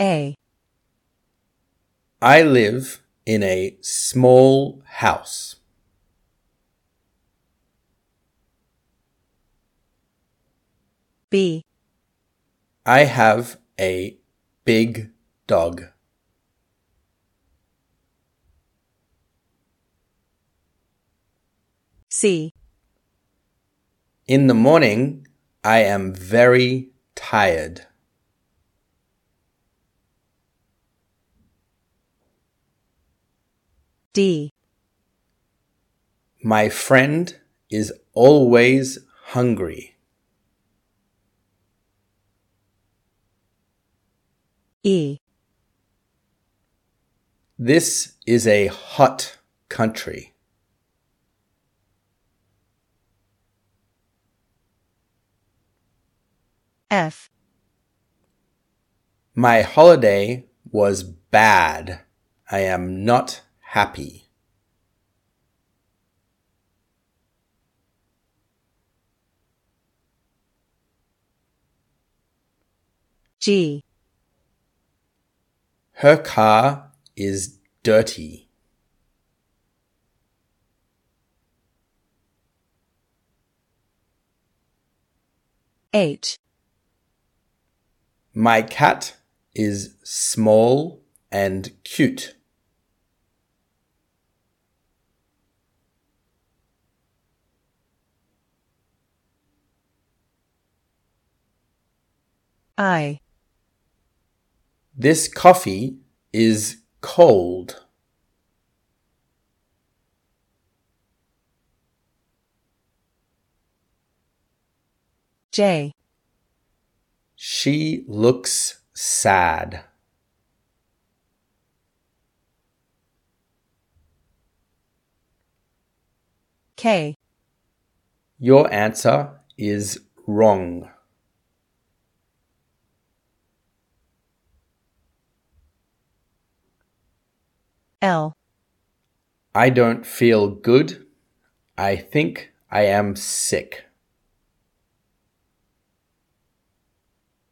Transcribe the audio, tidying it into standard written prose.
A. I live in a small house. B. I have a big dog. C. In the morning, I am very tired. D. My friend is always hungry. E. This is a hot country. F. My holiday was bad. I am not happy. G. Her car is dirty. H. My cat is small and cute. I. This coffee is cold. J. She looks sad. K. Your answer is wrong. L. I don't feel good. I think I am sick.